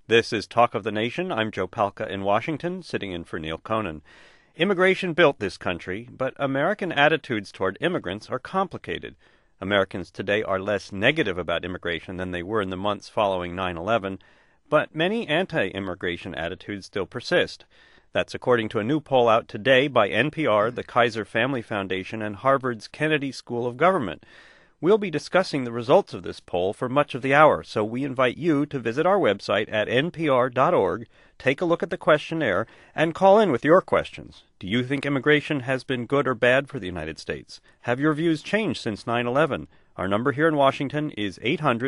This is Talk of the Nation. I'm Joe Palca in Washington, sitting in for Neil Conan. Immigration built this country, but American attitudes toward immigrants are complicated. Americans today are less negative about immigration than they were in the months following 9/11, but many anti-immigration attitudes still persist. That's according to a new poll out today by NPR, the Kaiser Family Foundation, and Harvard's Kennedy School of Government. We'll be discussing the results of this poll for much of the hour, so we invite you to visit our website at npr.org, take a look at the questionnaire, and call in with your questions. Do you think immigration has been good or bad for the United States? Have your views changed since 9/11? Our number here in Washington is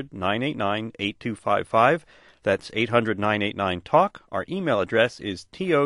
800-989-8255. That's 800-989-TALK. Our email address is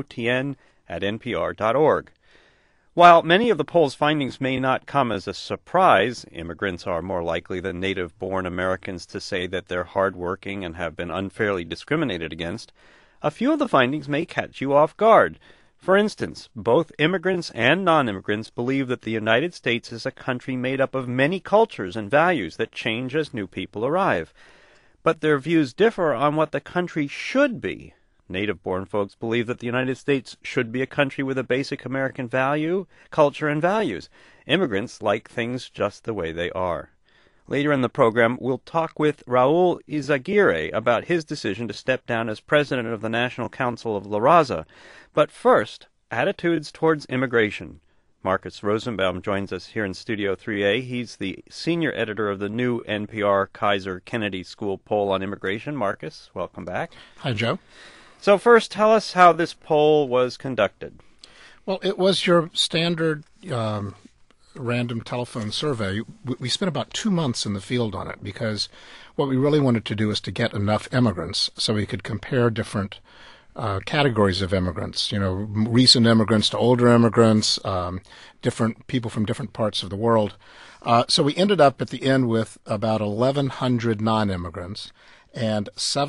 totn@npr.org. While many of the poll's findings may not come as a surprise, immigrants are more likely than native-born Americans to say that they're hardworking and have been unfairly discriminated against, a few of the findings may catch you off guard. For instance, both immigrants and non-immigrants believe that the United States is a country made up of many cultures and values that change as new people arrive. But their views differ on what the country should be. Native-born folks believe that the United States should be a country with a basic American culture, and values. Immigrants like things just the way they are. Later in the program, we'll talk with Raul Izaguirre about his decision to step down as president of the National Council of La Raza. But first, attitudes towards immigration. Marcus Rosenbaum joins us here in Studio 3A. He's the senior editor of the new NPR Kaiser Kennedy School poll on immigration. Marcus, welcome back. Hi, Joe. So first, tell us how this poll was conducted. Well, it was your standard random telephone survey. We spent about 2 months in the field on it because what we really wanted to do is to get enough immigrants so we could compare different categories of immigrants, recent immigrants to older immigrants, different people from different parts of the world. So we ended up at the end with about 1,100 non-immigrants and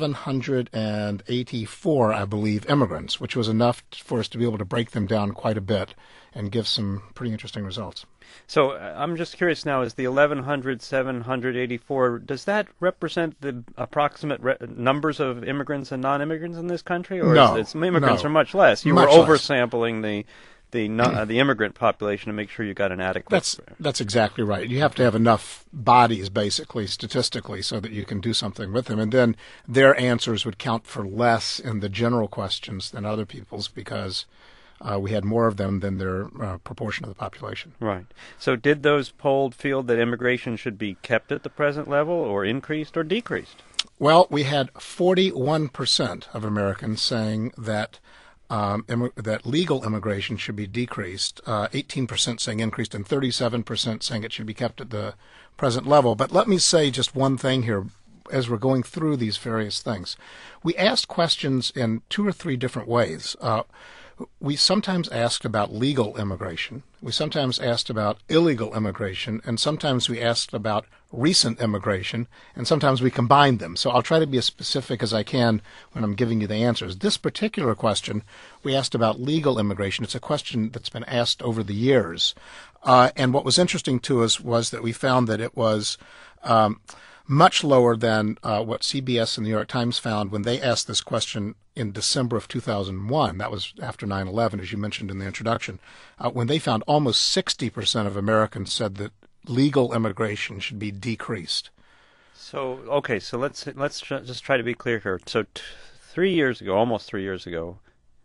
784, I believe, immigrants, which was enough for us to be able to break them down quite a bit and give some pretty interesting results. So I'm just curious now, is the 1,100, 784, does that represent the approximate numbers of immigrants and non-immigrants in this country? Or No. Immigrants are much less. You Much were less. oversampling the immigrant population to make sure you got an adequate... That's exactly right. You have to have enough bodies, basically, statistically, so that you can do something with them. And then their answers would count for less in the general questions than other people's because we had more of them than their proportion of the population. Right. So did those polled feel that immigration should be kept at the present level or increased or decreased? Well, we had 41% of Americans saying that that legal immigration should be decreased, 18% saying increased, and 37% saying it should be kept at the present level. But let me say just one thing here as we're going through these various things. We asked questions in 2 or 3 different ways. We sometimes asked about legal immigration. We sometimes asked about illegal immigration, and sometimes we asked about recent immigration, and sometimes we combined them. So I'll try to be as specific as I can when I'm giving you the answers. This particular question, we asked about legal immigration. It's a question that's been asked over the years. And what was interesting to us was that we found that it was much lower than what CBS and the New York Times found when they asked this question in December of 2001. That was after 9/11, as you mentioned in the introduction, when they found almost 60% of Americans said that legal immigration should be decreased. So, okay, so let's just try to be clear here. So 3 years ago, almost 3 years ago,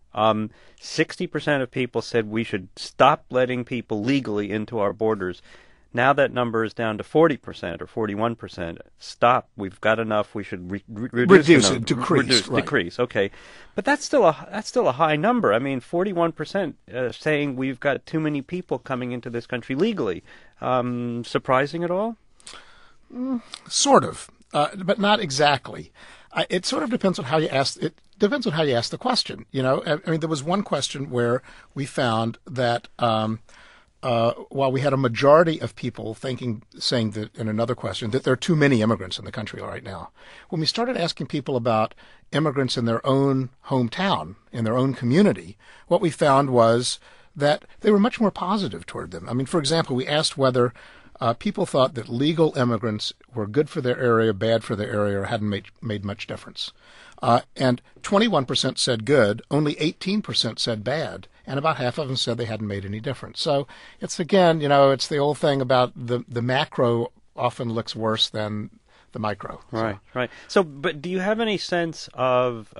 60% of people said we should stop letting people legally into our borders. Now that number is down to 40% or 41%. Stop. We've got enough. We should reduce it. Decrease. Okay, but that's still a high number. I mean, 41% saying we've got too many people coming into this country legally. Surprising at all? Sort of, but not exactly. It sort of depends on how you ask. It depends on how you ask the question. I mean, there was one question where we found that. While we had a majority of people saying that in another question that there are too many immigrants in the country right now, when we started asking people about immigrants in their own hometown, in their own community, what we found was that they were much more positive toward them. I mean, for example, we asked whether people thought that legal immigrants were good for their area, bad for their area, or hadn't made much difference. And 21% said good, only 18% said bad, and about half of them said they hadn't made any difference. So it's, again, it's the old thing about the macro often looks worse than the micro. Right, right. So, but do you have any sense of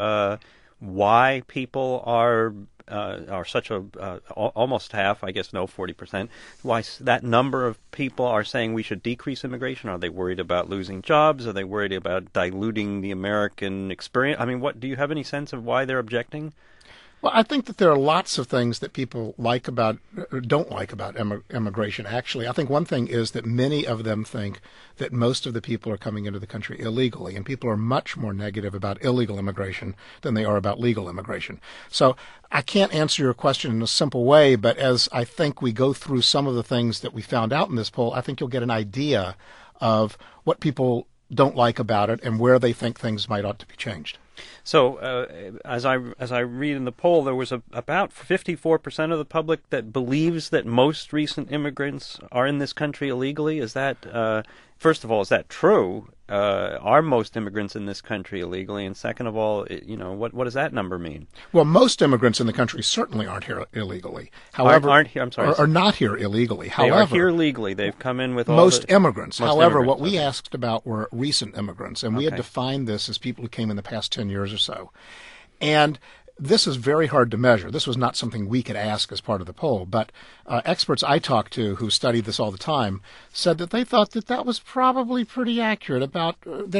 why people are such a almost half, I guess, 40%, why that number of people are saying we should decrease immigration? Are they worried about losing jobs? Are they worried about diluting the American experience? I mean, do you have any sense of why they're objecting? Well, I think that there are lots of things that people like about, or don't like about immigration, actually. I think one thing is that many of them think that most of the people are coming into the country illegally, and people are much more negative about illegal immigration than they are about legal immigration. So I can't answer your question in a simple way, but as I think we go through some of the things that we found out in this poll, I think you'll get an idea of what people don't like about it and where they think things might ought to be changed. So, as I read in the poll, there was about 54% of the public that believes that most recent immigrants are in this country illegally. Is that, first of all, is that true? Are most immigrants in this country illegally? And second of all, what does that number mean? Well, most immigrants in the country certainly aren't here illegally. However, aren't here. I'm sorry, are not here illegally. They However, are here legally. They've come in with all most immigrants. Most However, immigrants, what we okay. asked about were recent immigrants, and we had defined this as people who came in the past 10 years or so. And this is very hard to measure. This was not something we could ask as part of the poll, but experts I talked to who studied this all the time said that they thought that that was probably pretty accurate, about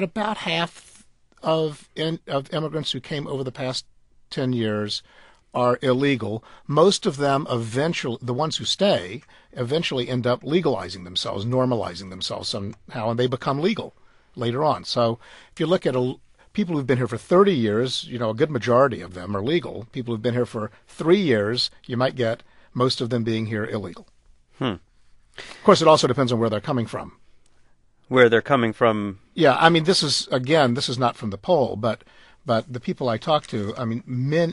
half of immigrants who came over the past 10 years are illegal. Most of them eventually, the ones who stay, eventually end up legalizing themselves, normalizing themselves somehow, and they become legal later on. So if you look at people who've been here for 30 years, a good majority of them are legal. People who've been here for 3 years, you might get most of them being here illegal. Of course, it also depends on where they're coming from. Where they're coming from? Yeah, I mean, this is not from the poll, but the people I talked to, I mean,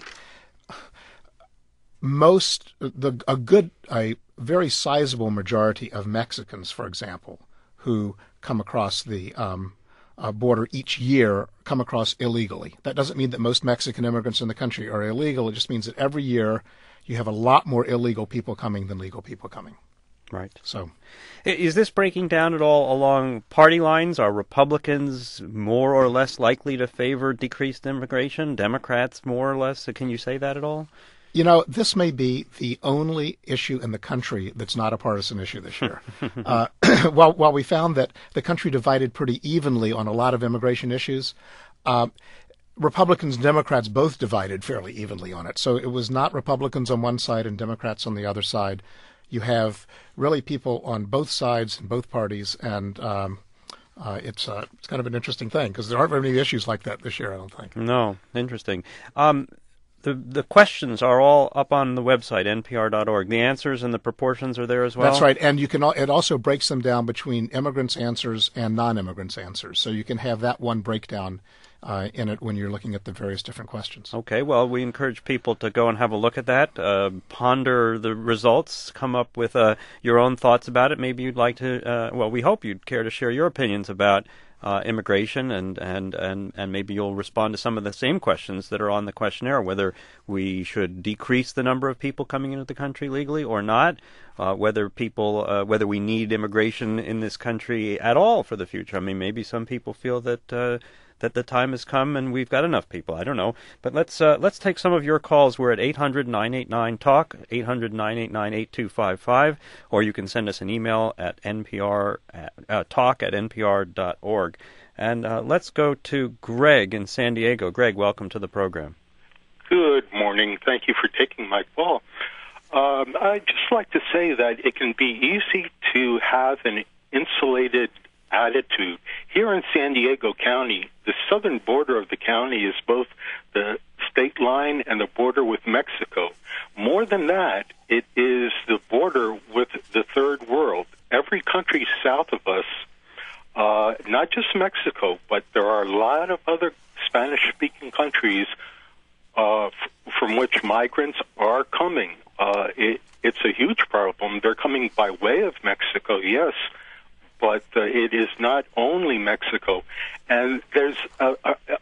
a very sizable majority of Mexicans, for example, who come across the border each year come across illegally. That doesn't mean that most Mexican immigrants in the country are illegal. It just means that every year you have a lot more illegal people coming than legal people coming. Right. So, is this breaking down at all along party lines? Are Republicans more or less likely to favor decreased immigration? Democrats more or less? Can you say that at all? This may be the only issue in the country that's not a partisan issue this year. While we found that the country divided pretty evenly on a lot of immigration issues, Republicans and Democrats both divided fairly evenly on it. So it was not Republicans on one side and Democrats on the other side. You have really people on both sides and both parties, and it's kind of an interesting thing because there aren't very many issues like that this year, I don't think. No, interesting. The questions are all up on the website, npr.org. The answers and the proportions are there as well? That's right, and it also breaks them down between immigrants' answers and non-immigrants' answers. So you can have that one breakdown in it when you're looking at the various different questions. Okay, well, we encourage people to go and have a look at that, ponder the results, come up with your own thoughts about it. Maybe you'd like to, we hope you'd care to share your opinions about immigration, and maybe you'll respond to some of the same questions that are on the questionnaire, whether we should decrease the number of people coming into the country legally or not, whether we need immigration in this country at all for the future. I mean, maybe some people feel that the time has come and we've got enough people. I don't know. But let's take some of your calls. We're at 800-989-TALK, 800-989-8255, or you can send us an email at talk@npr.org. And let's go to Greg in San Diego. Greg, welcome to the program. Good morning. Thank you for taking my call. I'd just like to say that it can be easy to have an insulated attitude. Here in San Diego County, the southern border of the county is both the state line and the border with Mexico. More than that, it is the border with the third world. Every country south of us, not just Mexico, but there are a lot of other Spanish-speaking countries from which migrants are coming. It's a huge problem. They're coming by way of Mexico, yes, but it is not only Mexico. And there's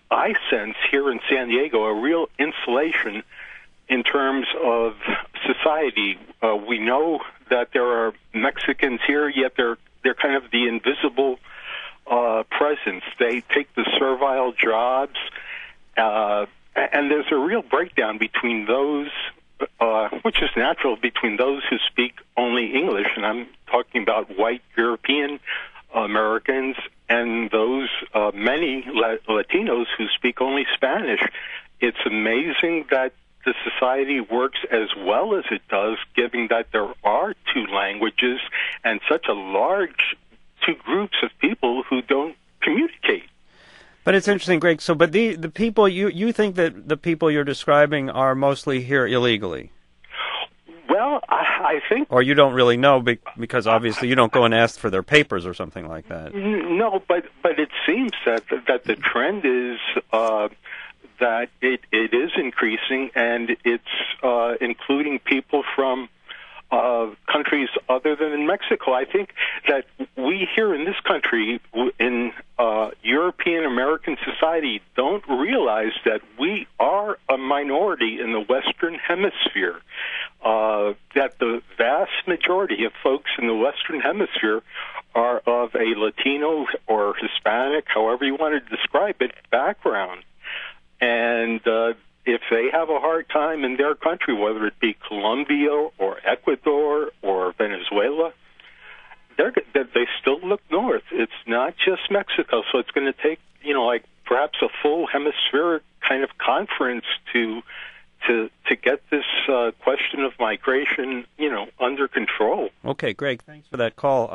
I sense here in San Diego a real insulation in terms of society. We know that there are Mexicans here, yet they're kind of the invisible presence. They take the servile jobs, and there's a real breakdown between those, which is natural, between those who speak only English, and I'm talking about white European Americans, and those many Latinos who speak only Spanish. It's amazing that the society works as well as it does, given that there are two languages and such a large two groups of people who don't communicate. But it's interesting, Greg. So, but the people you think that the people you're describing are mostly here illegally? Well, I think... Or you don't really know because obviously you don't go and ask for their papers or something like that. No, but it seems that the trend is that it is increasing, and it's including people from countries other than in Mexico. I think that we here in this country, in European American society, don't realize that we are a minority in the Western Hemisphere. That the vast majority of folks in the Western Hemisphere are of a Latino or Hispanic, however you want to describe it, background. And if they have a hard time in their country, whether it be Colombia or Ecuador or Venezuela, they still look north. It's not just Mexico. So it's going to take, like perhaps a full hemispheric kind of conference to get this question of migration, under control. Okay, Greg, thanks for that call.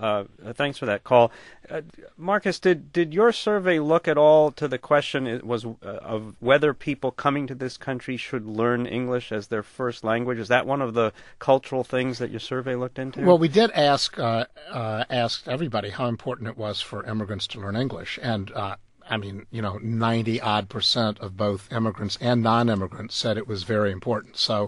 Marcus, did your survey look at all to the question of whether people coming to this country should learn English as their first language? Is that one of the cultural things that your survey looked into? Well, we did ask everybody how important it was for immigrants to learn English, and 90-odd% of both immigrants and non-immigrants said it was very important. So,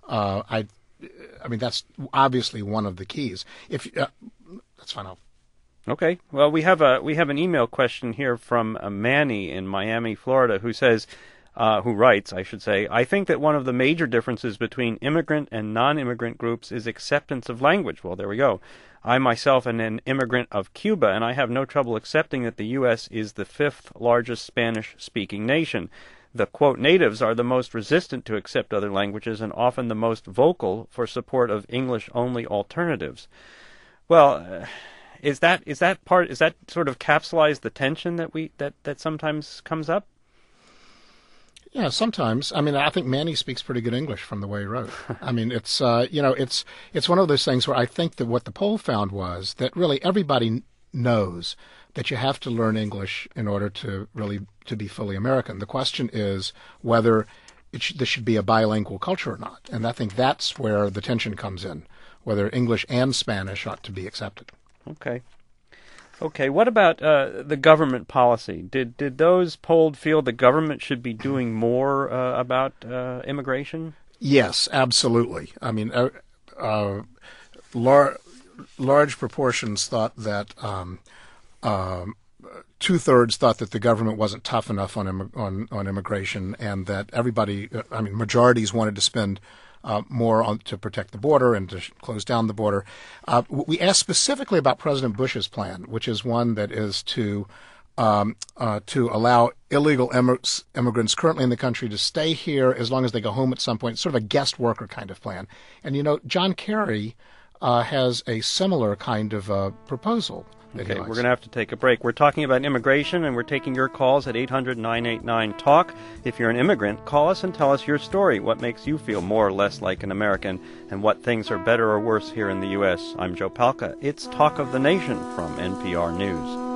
that's obviously one of the keys. That's fine. Okay. Well, we have an email question here from Manny in Miami, Florida, who says, who writes, I should say, I think that one of the major differences between immigrant and non-immigrant groups is acceptance of language. Well, there we go. I myself am an immigrant of Cuba, and I have no trouble accepting that the U.S. is the fifth largest Spanish-speaking nation. The, quote, natives are the most resistant to accept other languages and often the most vocal for support of English-only alternatives. Well, is that sort of capsulized the tension that sometimes comes up? Yeah, sometimes. I think Manny speaks pretty good English from the way he wrote. It's it's one of those things where I think that what the poll found was that really everybody knows that you have to learn English in order to be fully American. The question is whether this should be a bilingual culture or not, and I think that's where the tension comes in, whether English and Spanish ought to be accepted. Okay, what about the government policy? Did those polled feel the government should be doing more about immigration? Yes, absolutely. Large proportions thought that 2/3 thought that the government wasn't tough enough on immigration, and that everybody, majorities wanted to spend more to protect the border and to close down the border. We asked specifically about President Bush's plan, which is one that is to allow illegal immigrants currently in the country to stay here as long as they go home at some point, sort of a guest worker kind of plan. And, John Kerry has a similar kind of proposal. Okay, we're going to have to take a break. We're talking about immigration, and we're taking your calls at 800-989-TALK. If you're an immigrant, call us and tell us your story. What makes you feel more or less like an American, and what things are better or worse here in the U.S.? I'm Joe Palca. It's Talk of the Nation from NPR News.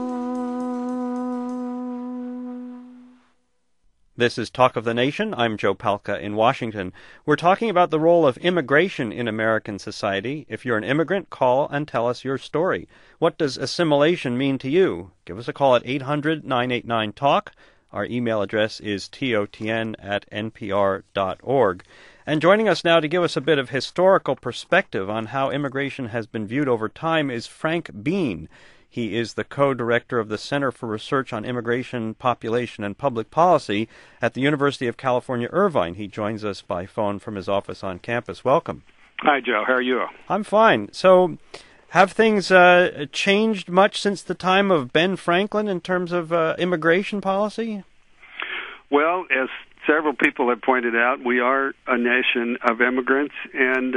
This is Talk of the Nation. I'm Joe Palca in Washington. We're talking about the role of immigration in American society. If you're an immigrant, call and tell us your story. What does assimilation mean to you? Give us a call at 800-989-TALK. Our email address is totn@npr.org. And joining us now to give us a bit of historical perspective on how immigration has been viewed over time is Frank Bean. He is the co-director of the Center for Research on Immigration, Population, and Public Policy at the University of California, Irvine. He joins us by phone from his office on campus. Welcome. Hi, Joe. How are you? I'm fine. So, have things changed much since the time of Ben Franklin in terms of immigration policy? Well, as several people have pointed out, we are a nation of immigrants, and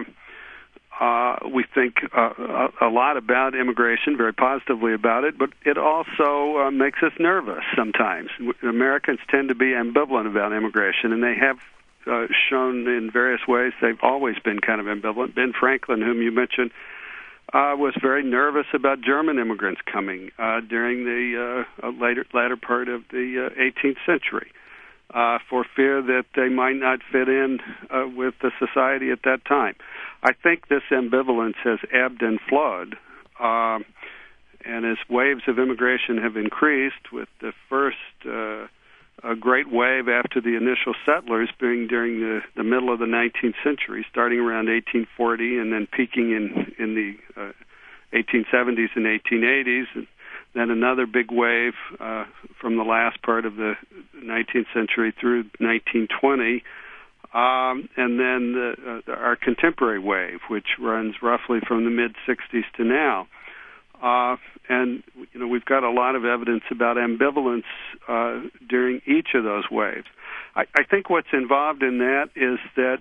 we think a lot about immigration, very positively about it, but it also makes us nervous sometimes. Americans tend to be ambivalent about immigration, and they have shown in various ways they've always been kind of ambivalent. Ben Franklin, whom you mentioned, was very nervous about German immigrants coming during the latter part of the 18th century, for fear that they might not fit in with the society at that time. I think this ambivalence has ebbed and flowed, and as waves of immigration have increased, with the first a great wave after the initial settlers being during the middle of the 19th century, starting around 1840 and then peaking in the 1870s and 1880s, and then another big wave from the last part of the 19th century through 1920, and then our contemporary wave, which runs roughly from the mid-60s to now. And we've got a lot of evidence about ambivalence during each of those waves. I think what's involved in that is that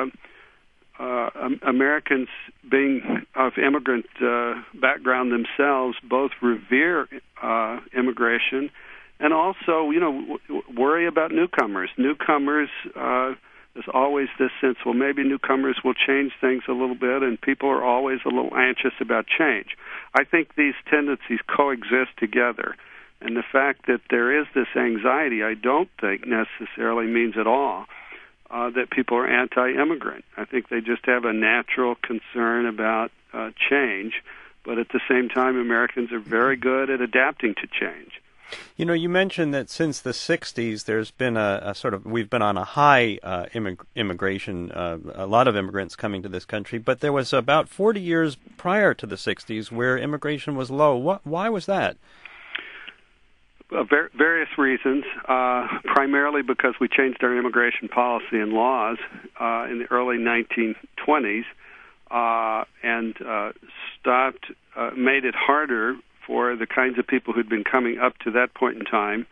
Americans, being of immigrant background themselves, both revere immigration and also, worry about newcomers. There's always this sense, well, maybe newcomers will change things a little bit, and people are always a little anxious about change. I think these tendencies coexist together, and the fact that there is this anxiety, I don't think necessarily means at all that people are anti-immigrant. I think they just have a natural concern about change, but at the same time, Americans are very good at adapting to change. You mentioned that since the 60s, there's been we've been on a high immigration, a lot of immigrants coming to this country, but there was about 40 years prior to the 60s where immigration was low. Why was that? Various reasons, primarily because we changed our immigration policy and laws in the early 1920s and made it harder for the kinds of people who'd been coming up to that point in time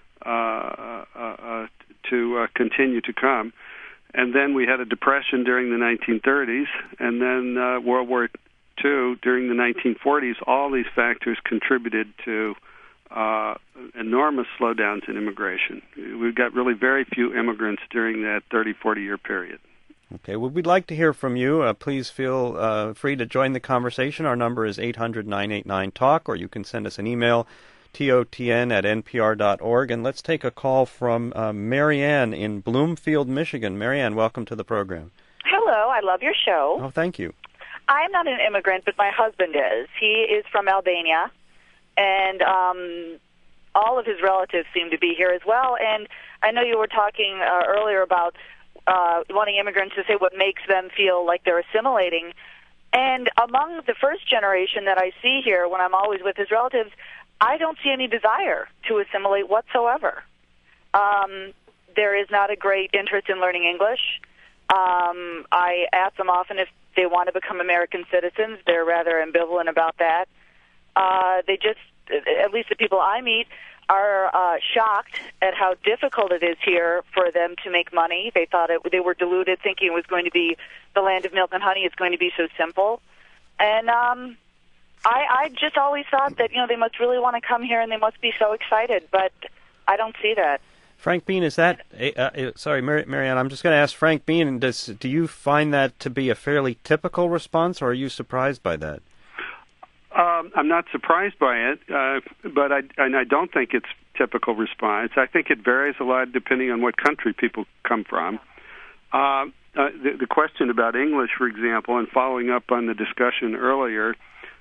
to continue to come. And then we had a depression during the 1930s, and then World War II during the 1940s. All these factors contributed to enormous slowdowns in immigration. We've got really very few immigrants during that 30, 40-year period. Okay, well, we'd like to hear from you. Please feel free to join the conversation. Our number is 800-989-TALK, or you can send us an email, totn@npr.org. And let's take a call from Marianne in Bloomfield, Michigan. Marianne, welcome to the program. Hello, I love your show. Oh, thank you. I'm not an immigrant, but my husband is. He is from Albania, and all of his relatives seem to be here as well. And I know you were talking earlier about wanting immigrants to say what makes them feel like they're assimilating. And among the first generation that I see here, when I'm always with his relatives, I don't see any desire to assimilate whatsoever. There is not a great interest in learning English. I ask them often if they want to become American citizens. They're rather ambivalent about that. They just, at least the people I meet, are shocked at how difficult it is here for them to make money. They thought they were deluded, thinking it was going to be the land of milk and honey. It's going to be so simple. And I just always thought that, they must really want to come here and they must be so excited, but I don't see that. Frank Bean, is that, sorry, Marianne, I'm just going to ask Frank Bean, do you find that to be a fairly typical response, or are you surprised by that? I'm not surprised by it, but I don't think it's typical response. I think it varies a lot depending on what country people come from. The question about English, for example, and following up on the discussion earlier,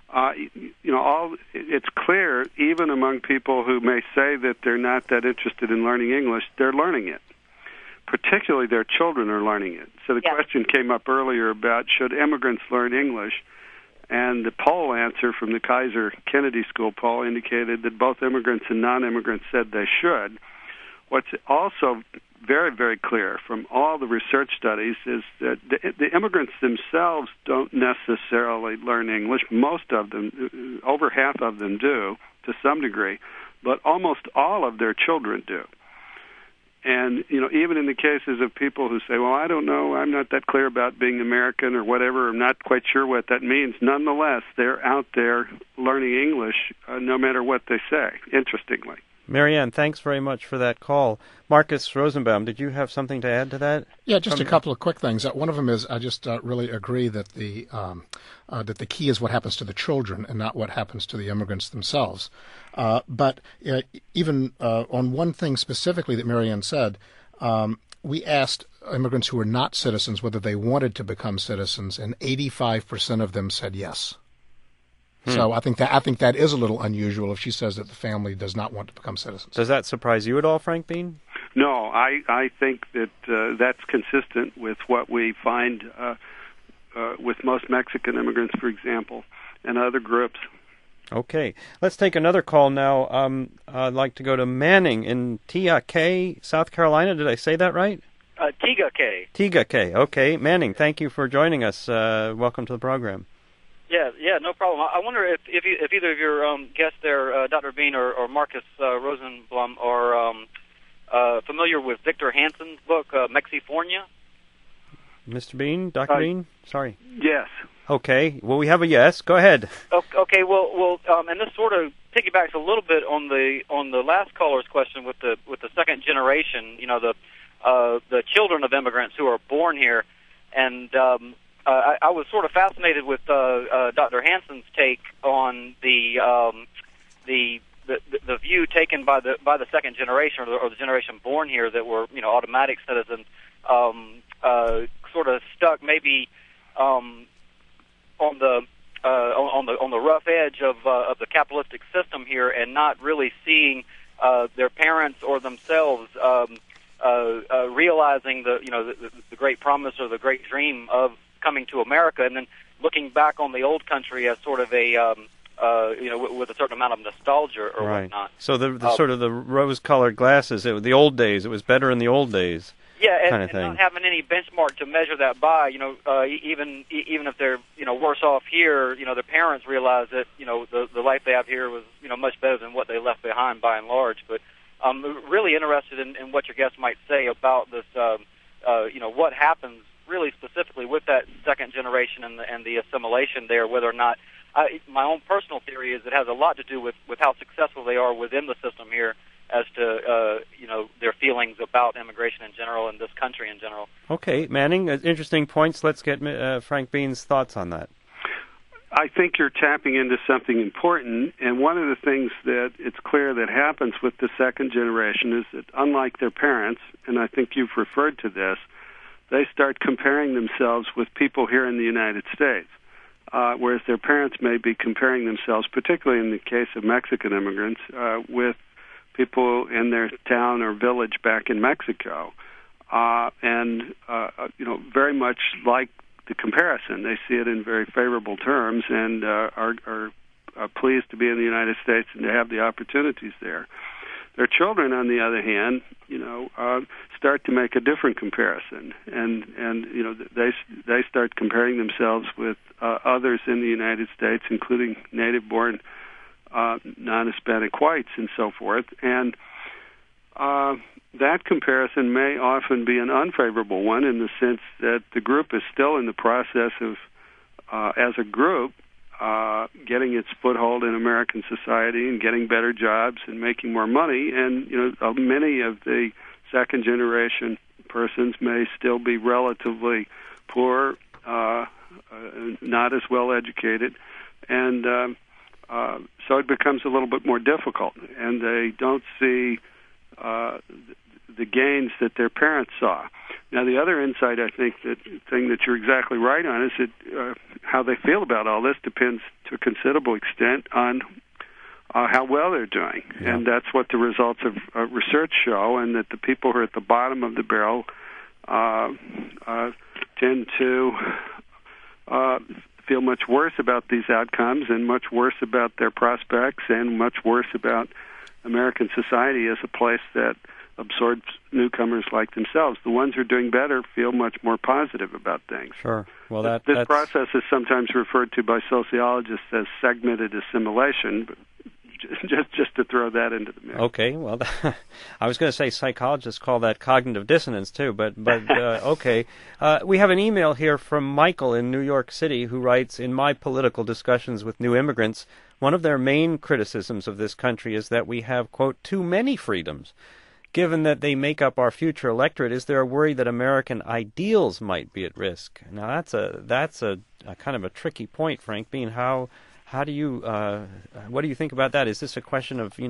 it's clear, even among people who may say that they're not that interested in learning English, they're learning it. Particularly their children are learning it. So the question came up earlier about should immigrants learn English? And the poll answer from the Kaiser Kennedy School poll indicated that both immigrants and non-immigrants said they should. What's also very, very clear from all the research studies is that the immigrants themselves don't necessarily learn English. Most of them, over half of them do to some degree, but almost all of their children do. And, even in the cases of people who say, well, I don't know, I'm not that clear about being American or whatever, I'm not quite sure what that means, nonetheless, they're out there learning English no matter what they say, interestingly. Marianne, thanks very much for that call. Marcus Rosenbaum, did you have something to add to that? Yeah, just a couple of quick things. One of them is I just really agree that the key is what happens to the children and not what happens to the immigrants themselves. But even on one thing specifically that Marianne said, we asked immigrants who were not citizens whether they wanted to become citizens, and 85% of them said yes. So I think that is a little unusual if she says that the family does not want to become citizens. Does that surprise you at all, Frank Bean? No, I think that that's consistent with what we find with most Mexican immigrants, for example, and other groups. Okay. Let's take another call now. I'd like to go to Manning in T.A.K., South Carolina. Did I say that right? T.A.K. T.A.K. Okay. Manning, thank you for joining us. Welcome to the program. Yeah, no problem. I wonder if either of your guests there, Dr. Bean or Marcus Rosenblum, are familiar with Victor Hansen's book, Mexifornia? Mr. Bean? Dr. Bean? Sorry. Yes. Okay. Well, we have a yes. Go ahead. Okay. Well, and this sort of piggybacks a little bit on the last caller's question with the second generation. The children of immigrants who are born here, and I was sort of fascinated with Dr. Hansen's take on the view taken by the second generation or the generation born here that were automatic citizens, sort of stuck maybe on the rough edge of the capitalistic system here, and not really seeing their parents or themselves realizing the great promise or the great dream of coming to America, and then looking back on the old country as sort of a with a certain amount of nostalgia or right. whatnot. So the sort of the rose-colored glasses, the old days, it was better in the old days. Yeah, kind of and thing. Not having any benchmark to measure that by, even if they're worse off here, their parents realize that the life they have here was much better than what they left behind by and large. But I'm really interested in what your guests might say about this. What happens really specifically with that second generation and the assimilation there, whether or not, my own personal theory is it has a lot to do with how successful they are within the system here as to, their feelings about immigration in general and this country in general. Okay, Manning, interesting points. Let's get Frank Bean's thoughts on that. I think you're tapping into something important, and one of the things that it's clear that happens with the second generation is that unlike their parents, and I think you've referred to this, they start comparing themselves with people here in the United States, whereas their parents may be comparing themselves, particularly in the case of Mexican immigrants, with people in their town or village back in Mexico. Very much like the comparison, they see it in very favorable terms and are pleased to be in the United States and to have the opportunities there. Their children, on the other hand, start to make a different comparison, and they start comparing themselves with others in the United States, including native-born non-Hispanic whites and so forth, and that comparison may often be an unfavorable one in the sense that the group is still in the process of, as a group, getting its foothold in American society and getting better jobs and making more money. And many of the second-generation persons may still be relatively poor, not as well educated, and so it becomes a little bit more difficult. And they don't see the gains that their parents saw. Now, the other insight, I think, thing that you're exactly right on is that how they feel about all this depends to a considerable extent on how well they're doing. Yeah. And that's what the results of research show, and that the people who are at the bottom of the barrel tend to feel much worse about these outcomes and much worse about their prospects and much worse about American society as a place that absorbs newcomers like themselves. The ones who are doing better feel much more positive about things. Sure. Well, this process is sometimes referred to by sociologists as segmented assimilation, but just to throw that into the mix. Okay, well, I was going to say psychologists call that cognitive dissonance too, but okay. We have an email here from Michael in New York City who writes, in my political discussions with new immigrants, one of their main criticisms of this country is that we have, quote, too many freedoms. Given that they make up our future electorate, is there a worry that American ideals might be at risk? Now, that's a kind of a tricky point, Frank Bean. How do you what do you think about that? Is this a question of,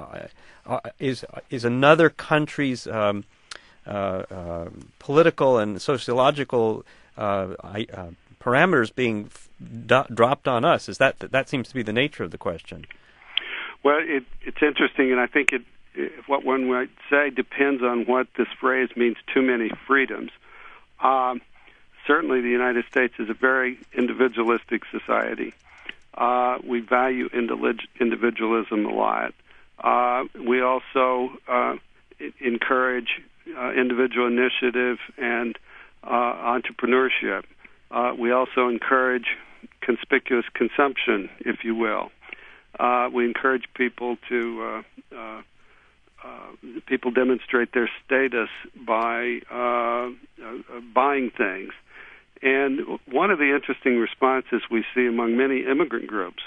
is another country's political and sociological parameters being dropped on us? Is that seems to be the nature of the question? Well, it's interesting, and I think what one might say depends on what this phrase means, too many freedoms. Certainly the United States is a very individualistic society. We value individualism a lot. We also encourage individual initiative and entrepreneurship. We also encourage conspicuous consumption, if you will. We encourage people to people demonstrate their status by buying things. And one of the interesting responses we see among many immigrant groups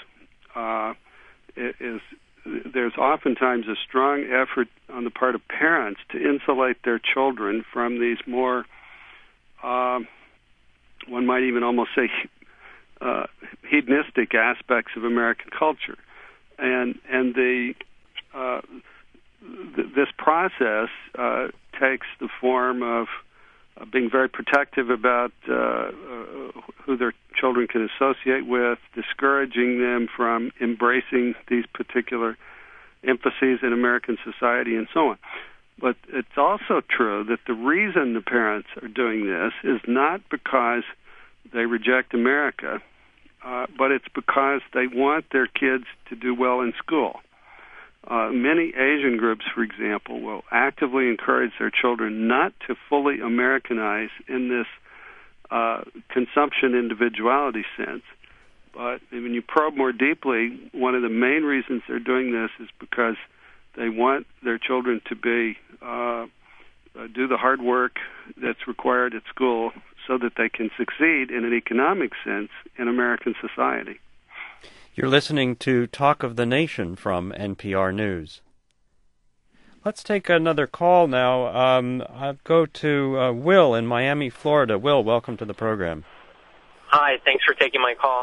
is there's oftentimes a strong effort on the part of parents to insulate their children from these more, one might even almost say, hedonistic aspects of American culture. And this process takes the form of being very protective about who their children can associate with, discouraging them from embracing these particular emphases in American society, and so on. But it's also true that the reason the parents are doing this is not because they reject America, but it's because they want their kids to do well in school. Many Asian groups, for example, will actively encourage their children not to fully Americanize in this consumption individuality sense. But when you probe more deeply, one of the main reasons they're doing this is because they want their children to be do the hard work that's required at school so that they can succeed in an economic sense in American society. You're listening to Talk of the Nation from NPR News. Let's take another call now. I'll go to Will in Miami, Florida. Will, welcome to the program. Hi, thanks for taking my call.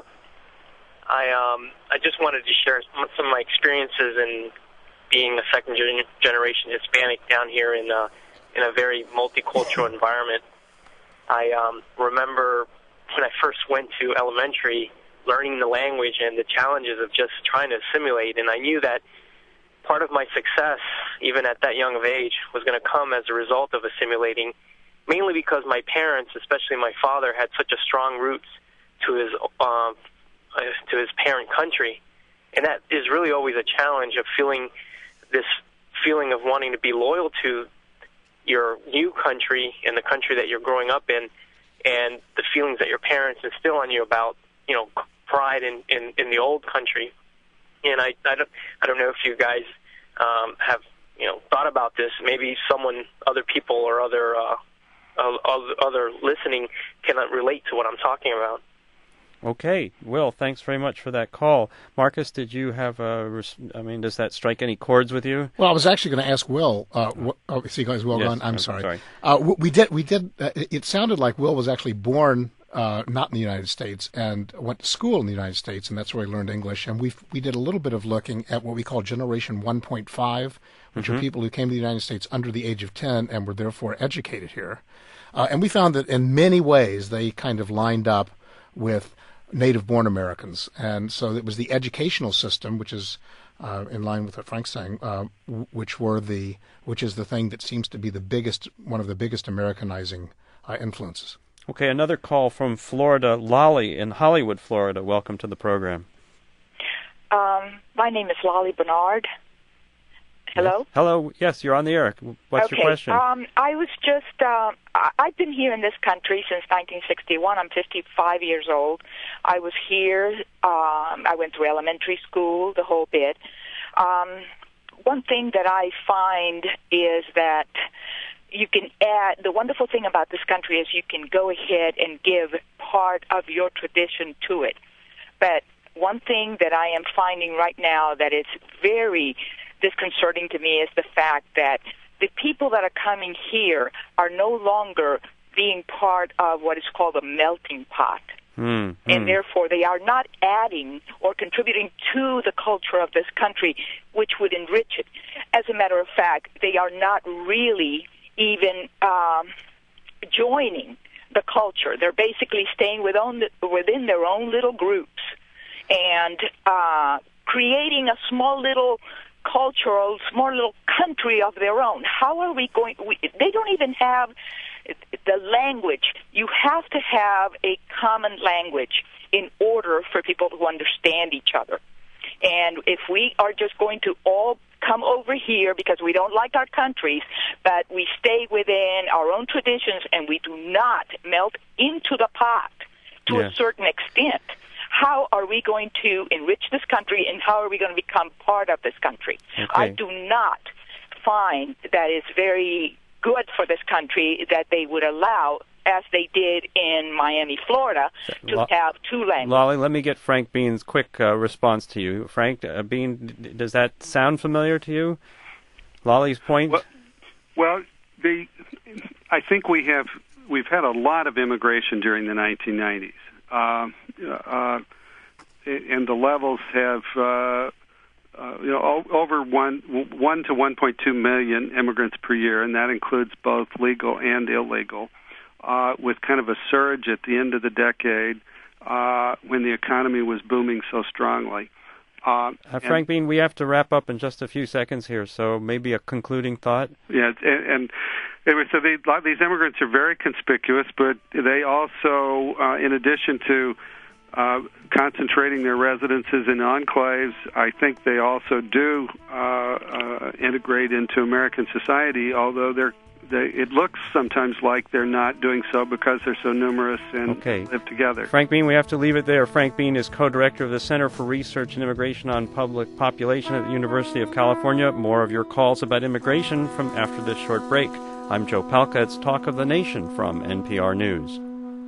I just wanted to share some of my experiences in being a second-generation Hispanic down here in a very multicultural environment. I remember when I first went to elementary, learning the language and the challenges of just trying to assimilate, and I knew that part of my success, even at that young of age, was going to come as a result of assimilating, mainly because my parents, especially my father, had such a strong roots to his parent country, and that is really always a challenge of feeling this feeling of wanting to be loyal to your new country and the country that you're growing up in, and the feelings that your parents instill on you about, pride in the old country. And I don't know if you guys have thought about this. Maybe other people or other listening can relate to what I'm talking about. Okay, Will, thanks very much for that call. Marcus, did you have does that strike any chords with you? Well, I was actually going to ask Will. See, guys, Will gone. I'm sorry. We did. It sounded like Will was actually born not in the United States and went to school in the United States, and that's where he learned English. And we did a little bit of looking at what we call Generation 1.5, which are people who came to the United States under the age of 10 and were therefore educated here. And we found that in many ways they kind of lined up with native-born Americans. And so it was the educational system, which is in line with what Frank's saying, which is the thing that seems to be one of the biggest Americanizing influences. Okay, another call from Florida. Lolly in Hollywood, Florida. Welcome to the program. My name is Lolly Bernard. Hello? Yes. Hello. Yes, you're on the air. What's your question? I was just, I've been here in this country since 1961. I'm 55 years old. I was here. I went through elementary school, the whole bit. One thing that I find is that you can add, the wonderful thing about this country is you can go ahead and give part of your tradition to it. But one thing that I am finding right now that is very disconcerting to me is the fact that the people that are coming here are no longer being part of what is called a melting pot. And therefore they are not adding or contributing to the culture of this country, which would enrich it. As a matter of fact, they are not really even joining the culture. They're basically staying within their own little groups and creating a small little country of their own. How are we going? They don't even have the language. You have to have a common language in order for people to understand each other. And if we are just going to all come over here because we don't like our countries, but we stay within our own traditions and we do not melt into the pot to a certain extent, how are we going to enrich this country and how are we going to become part of this country? Okay. I do not find that it's very good for this country that they would allow, as they did in Miami, Florida, to have two languages. Lolly, let me get Frank Bean's quick response to you. Frank Bean, does that sound familiar to you? Lolly's point? Well, I think we've had a lot of immigration during the 1990s. And the levels have over 1 to 1.2 million immigrants per year, and that includes both legal and illegal, with kind of a surge at the end of the decade when the economy was booming so strongly. Frank Bean, we have to wrap up in just a few seconds here, so maybe a concluding thought? Yeah, and anyway, so these immigrants are very conspicuous, but they also, in addition to concentrating their residences in enclaves, I think they also do integrate into American society, although it looks sometimes like they're not doing so because they're so numerous and live together. Frank Bean, we have to leave it there. Frank Bean is co-director of the Center for Research and Immigration on Public Population at the University of California. More of your calls about immigration from after this short break. I'm Joe Palca. It's Talk of the Nation from NPR News.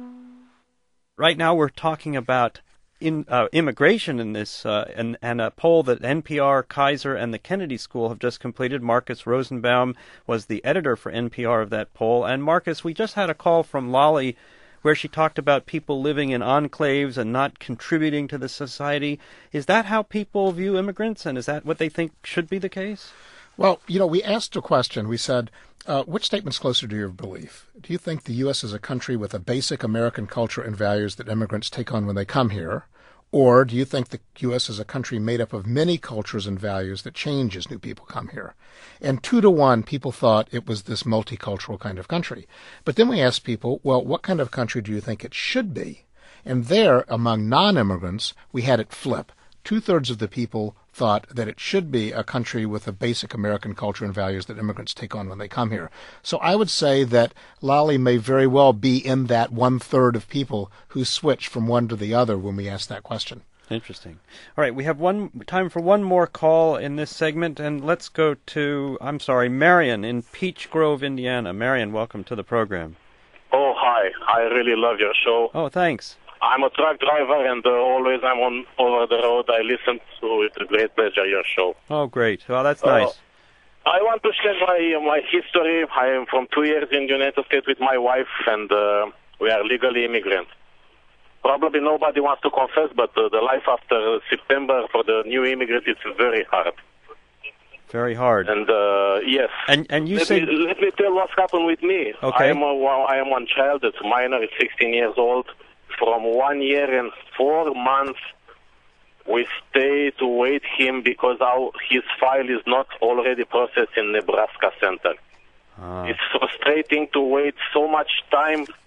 Right now we're talking about immigration in this, and a poll that NPR, Kaiser, and the Kennedy School have just completed. Marcus Rosenbaum was the editor for NPR of that poll. And Marcus, we just had a call from Lolly where she talked about people living in enclaves and not contributing to the society. Is that how people view immigrants, and is that what they think should be the case? Well, we asked a question. We said, which statement's closer to your belief? Do you think the U.S. is a country with a basic American culture and values that immigrants take on when they come here? Or do you think the U.S. is a country made up of many cultures and values that change as new people come here? And 2 to 1, people thought it was this multicultural kind of country. But then we asked people, well, what kind of country do you think it should be? And there, among non-immigrants, we had it flip. 2/3 of the people thought that it should be a country with a basic American culture and values that immigrants take on when they come here. So I would say that Lolly may very well be in that 1/3 of people who switch from one to the other when we ask that question. Interesting. All right, we have time for one more call in this segment, and let's go to, Marion in Peach Grove, Indiana. Marion, welcome to the program. Oh, hi. I really love your show. Oh, thanks. I'm a truck driver, and always I'm on over the road. I listen to with great pleasure your show. Oh, great. Well, that's nice. I want to share my history. I am from 2 years in the United States with my wife, and we are legally immigrants. Probably nobody wants to confess, but the life after September for the new immigrants is very hard. Very hard. And yes. And you let me tell what's happened with me. Okay. I am one child. It's minor. It's 16 years old. From 1 year and 4 months, we stay to wait him because his file is not already processed in Nebraska Center. It's frustrating to wait so much time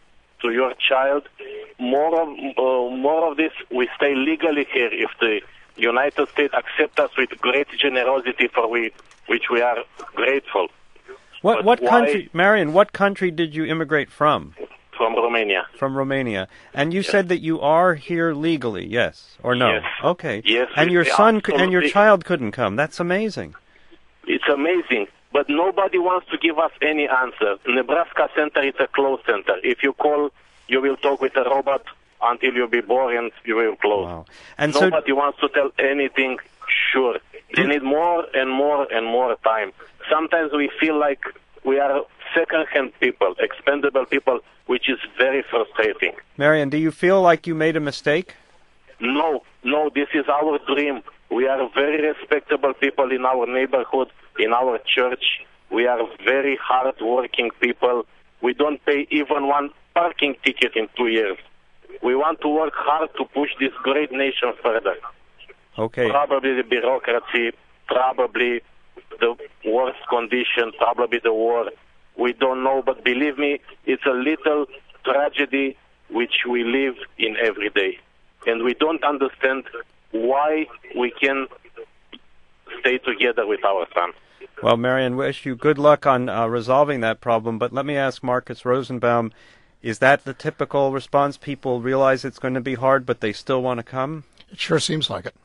to your child. More of this, we stay legally here if the United States accept us with great generosity for which we are grateful. What country, Marian, what country did you immigrate from? From Romania. From Romania. And you said that you are here legally, yes or no? Yes. Okay. Yes. And your son and your child couldn't come. That's amazing. It's amazing, but nobody wants to give us any answer. Nebraska Center is a closed center. If you call, you will talk with a robot until you be bored and you will close. Wow. And nobody wants to tell anything sure. They need more and more and more time. Sometimes we feel like we are second-hand people, expendable people, which is very frustrating. Marian, do you feel like you made a mistake? No, this is our dream. We are very respectable people in our neighborhood, in our church. We are very hard-working people. We don't pay even one parking ticket in 2 years. We want to work hard to push this great nation further. Okay. Probably the bureaucracy, probably the worst condition, probably the war. We don't know, but believe me, it's a little tragedy which we live in every day. And we don't understand why we can stay together with our son. Well, Marian, wish you good luck on resolving that problem, but let me ask Marcus Rosenbaum, is that the typical response? People realize it's going to be hard, but they still want to come? It sure seems like it.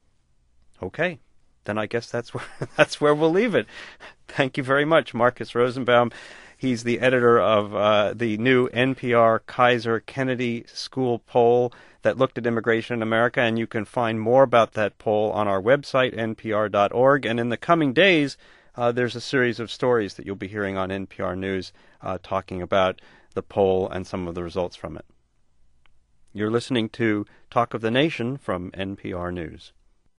Okay. Then I guess that's where we'll leave it. Thank you very much, Marcus Rosenbaum. He's the editor of the new NPR Kaiser Kennedy School poll that looked at immigration in America, and you can find more about that poll on our website, npr.org. And in the coming days, there's a series of stories that you'll be hearing on NPR News talking about the poll and some of the results from it. You're listening to Talk of the Nation from NPR News.